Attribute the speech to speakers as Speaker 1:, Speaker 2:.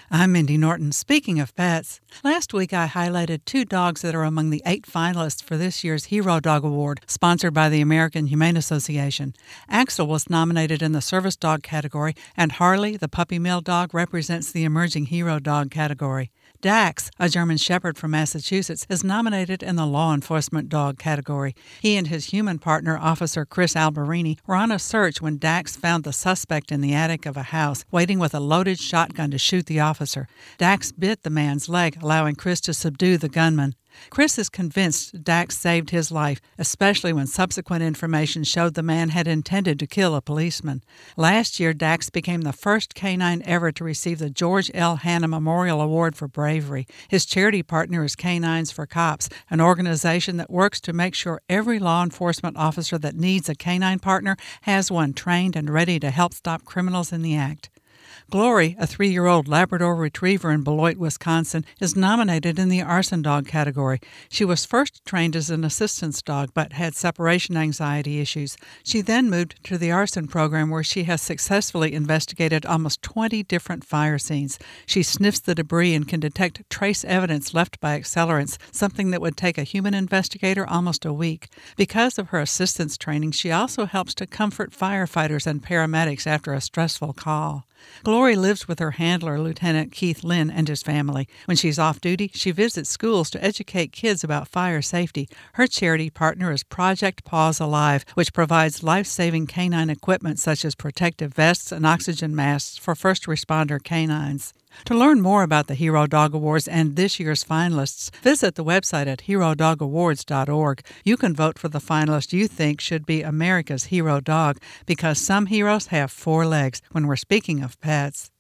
Speaker 1: I'm Mindy Norton. Speaking of pets, last week I highlighted 2 dogs that are among the 8 finalists for this year's Hero Dog Award, sponsored by the American Humane Association. Axel was nominated in the service dog category, and Harley, the puppy mill dog, represents the emerging hero dog category. Dax, a German Shepherd from Massachusetts, is nominated in the law enforcement dog category. He and his human partner, Officer Chris Alberini, were on a search when Dax found the suspect in the attic of a house, waiting with a loaded shotgun to shoot the officer. Dax bit the man's leg, allowing Chris to subdue the gunman. Chris is convinced Dax saved his life, especially when subsequent information showed the man had intended to kill a policeman. Last year, Dax became the first canine ever to receive the George L. Hanna Memorial Award for bravery. His charity partner is Canines for Cops, an organization that works to make sure every law enforcement officer that needs a canine partner has one trained and ready to help stop criminals in the act. Glory, a 3-year-old Labrador Retriever in Beloit, Wisconsin, is nominated in the arson dog category. She was first trained as an assistance dog but had separation anxiety issues. She then moved to the arson program where she has successfully investigated almost 20 different fire scenes. She sniffs the debris and can detect trace evidence left by accelerants, something that would take a human investigator almost a week. Because of her assistance training, she also helps to comfort firefighters and paramedics after a stressful call. Glory lives with her handler, Lieutenant Keith Lynn, and his family. When she's off duty, she visits schools to educate kids about fire safety. Her charity partner is Project Paws Alive, which provides life-saving canine equipment such as protective vests and oxygen masks for first responder canines. To learn more about the Hero Dog Awards and this year's finalists, visit the website at herodogawards.org. You can vote for the finalist you think should be America's hero dog, because some heroes have 4 legs when we're speaking of pets.